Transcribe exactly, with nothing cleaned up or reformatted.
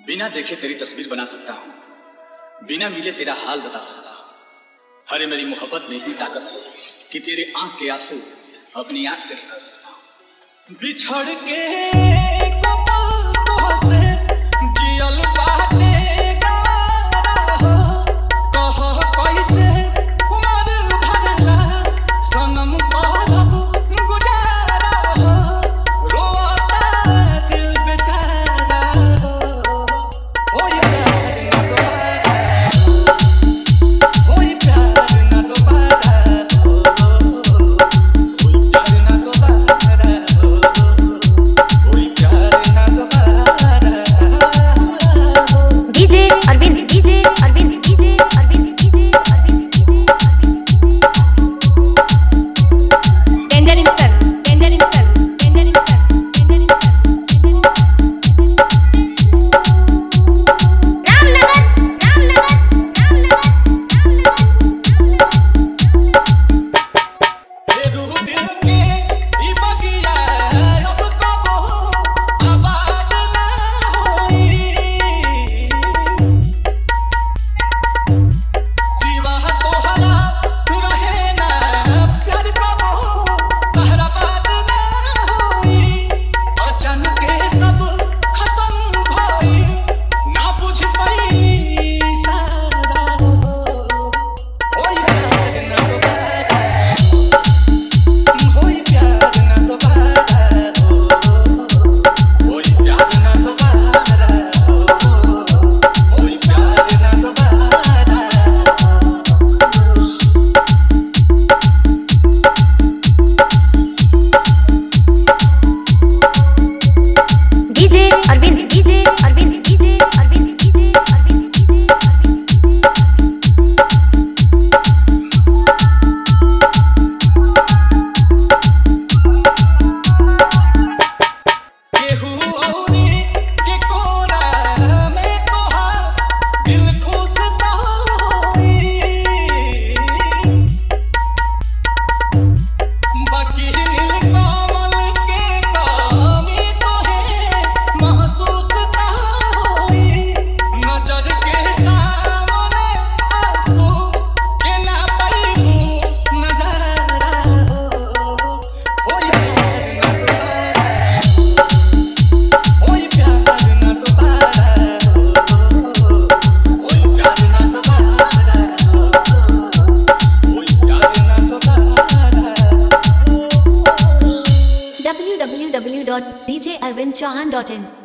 बिना देखे तेरी तस्वीर बना सकता हूँ, बिना मिले तेरा हाल बता सकता हूँ। अरे मेरी मोहब्बत में इतनी ताकत है कि तेरे आंख के आंसू अपनी आंख से निकाल सकता हूँ। बिछड़ के जियल बाटे गवारा हो, कह कैसे उमर भरला सनम पालब गुजारा हो, रोता दिल बेचारा हो, होई प्यार ना दोबारा, होई प्यार ना दोबारा हो, होई प्यार ना दोबारा हो, होई प्यार ना दोबारा हो। DJ Arvind DJ Arvind DJ Arvind DJ Arvind danger himself danger himself danger himself danger himself Ramnagar Ramnagar Ramnagar ये रूह दिल के ई बगिया अब कबो आबाद ना होई, सिवा तोहरा रहे ना प्यार कबो तहरा बात ना होई। अचानक के सब खत्म भई, ना बुझ पाई सारा हो, होई प्यार ना दोबारा, होई प्यार ना दोबारा हो, होई प्यार ना दोबारा हो, होई प्यार ना दोबारा हो। DJ Arvind DJ Arvind DJ Arvind DJ Arvind DJ केहू औरी के कोरा में तोहार दिल खुश ना होई, बाकी नील कमल के कमी तोहे महसूस ना होई। नजर के सामने आंसू के ना पैबू नजारा हो, होई प्यार ना दोबारा, होई प्यार ना दोबारा हो, होई प्यार ना दोबारा हो, होई प्यार ना दोबारा हो। W W W dot D J Arvind Chauhan dot in